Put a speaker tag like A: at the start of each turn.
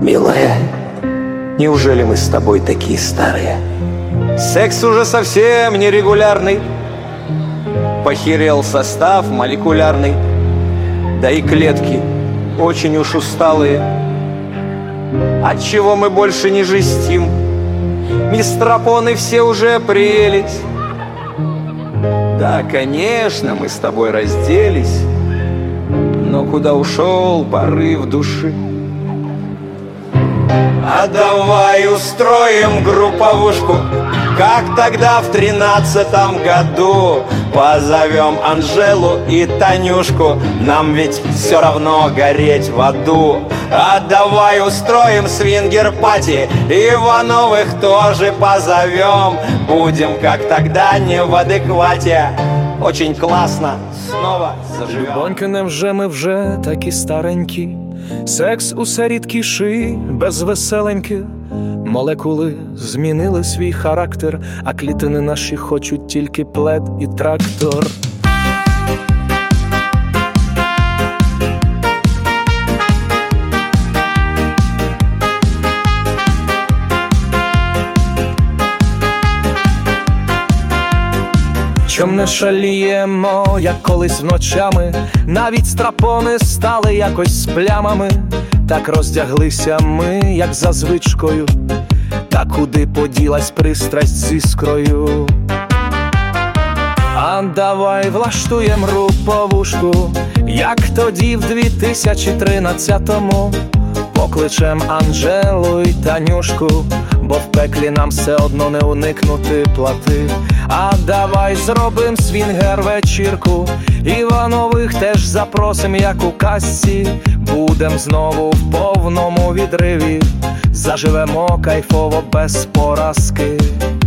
A: Милая, неужели мы с тобой такие старые? Секс уже совсем нерегулярный, похерел состав молекулярный, да и клетки очень уж усталые. Отчего мы больше не жестим? Мистропоны все уже приелись. Да, конечно, мы с тобой разделись, но куда ушел порыв души? А давай устроим групповушку, как тогда в 13-м году. Позовем Анжелу и Танюшку, нам ведь все равно гореть в аду. А давай устроим свингер-пати, Ивановых тоже позовем. Будем, как тогда, не в адеквате. Очень класно, снова заживем.
B: Любоньки, невже ми вже такі старенькі? Секс усе рідкіший, безвеселенький. Молекули змінили свій характер, а клітини наші хочуть тільки плед і трактор. Чом не шаліємо, як колись вночами, навіть страпони стали якось з плямами. Так роздяглися ми, як за звичкою, та куди поділась пристрасть з іскрою. А давай влаштуєм груповушку, як тоді в 2013-му. Покличем Анжелу й Танюшку, бо в пеклі нам все одно не уникнути плати. А давай зробим свінгер-вечірку, Іванових теж запросим, як у казці. Будем знову в повному відриві, заживемо кайфово без поразки.